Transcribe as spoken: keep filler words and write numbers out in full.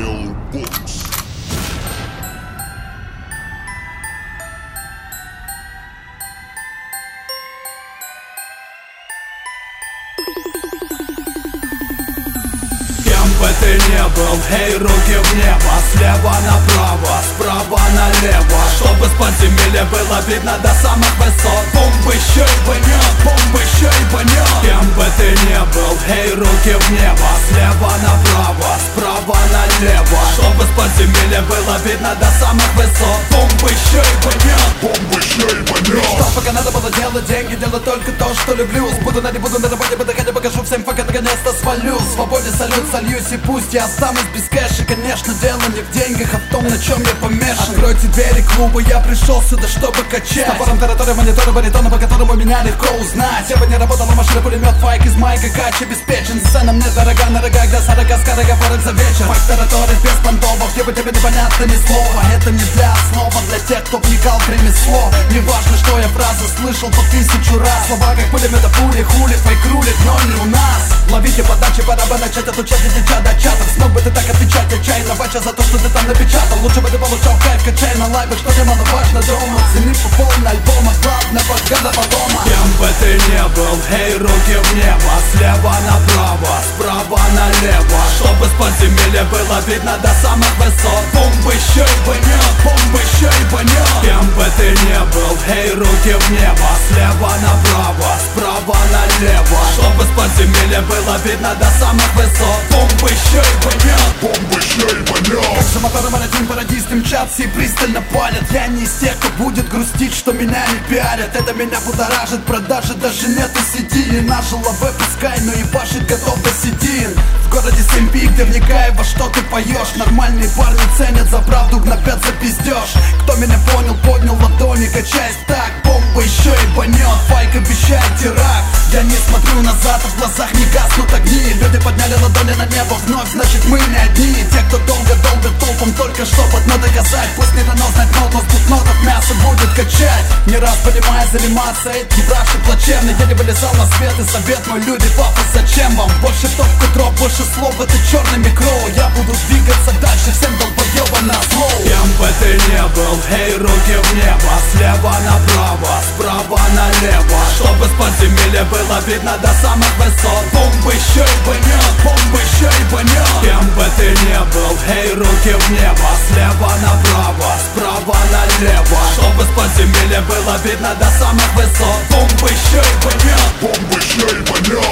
Mellow Books. Кем бы ты ни был, эй, руки в небо. Слева направо, справа налево, чтобы с подземелья было видно до самых высот. Бомбы еще и банет, бомбы еще и банет. Кем бы ты ни был, эй, руки в небо. Слева направо, справа налево, чтобы с подземелья было видно до самых высот. Бомбы еще и банет, бомбы еще и банет. Что пока надо было делать деньги, делать только то, что люблю. Буду на не буду на работе, буду ходить, покажу всем, пока наконец-то свалю. Свободе салют, сольюсь и пусть я останусь без кэша. Конечно, дело не в деньгах, а в том, на чем я помешан. Откройте двери клуба, я пришел сюда, чтобы качать. С топором, тараторы, мониторы, баритоны, по которому меня легко узнать. Я бы не работал на машине, пулемет, файк из майка, кач обеспечен. Сцена мне дорога, на рогах до сорока скороговорок за вечер. Файк, тараторы, без понтовок, где бы тебе непонятно ни слова. Это не для основа, для тех, кто вникал в ремесло. Не важно, что я фразы слышал по тысячу раз. Слова как пулемета, пули, хули, файк рулит, но не у нас. Ловите подачи, пора бы начать отучать дитя до чатов. Смог бы ты так отвечать отчаянно, бача за то, что ты там напечатал. Лучше бы ты получал кайф, качай на лайвах, что немаловажно дома. Цени по полной альбома, главное, подгадова дома. Кем бы ты ни был, эй, руки в небо. Слева направо, справа налево, чтобы с подземелья было видно до самых высот. Бомбы еще и банет, бомбы еще и банет. Кем бы ты ни был, эй, руки в небо. Слева направо, справа налево, чтобы с подземелья было видно до самых высот. Бомбы еще и банет, бомбы еще и банет. как за мотором один пародисты мчатся и пристально палят. Я не из тех, кто будет грустить, что меня не пиарят. Это меня будоражит, продажи даже нету сети. Не нажил АВ, пускай, но ебашит готов до седин. В городе семь пик, где вникай во что ты поешь. Нормальные парни ценят за правду, гнобят за пиздеж. Кто меня понял, поднял ладони, качаясь так. Бомба еще и банет, файк обещает теракт. Я не смотрю назад, а в глазах не гаснут огни. Люди подняли ладони на небо вновь, значит мы не одни. Те, кто долго долбят толпом, только чтобы одно доказать. Пусть не дано знать нот, но с бутнотов мясо будет качать. Не раз понимая заниматься этим браши плачевный. Я не вылезал на свет и совет мой, люди, папа, зачем вам? Больше топка дроп, больше слов, это черный микро. Я буду двигаться дальше, всем долбоебам на зло. Кем бы ты ни был, эй, руки в небо. Слева направо, справа налево, чтобы с подземелья было видно до самых высот. Бомбы еще и банет, бомбы еще и банет. Кем бы ты ни был, эй, руки в небо. Слева направо, справа налево, чтобы с подземелья было видно до самых высот. Бомбы еще и банет, бомбы еще и банет.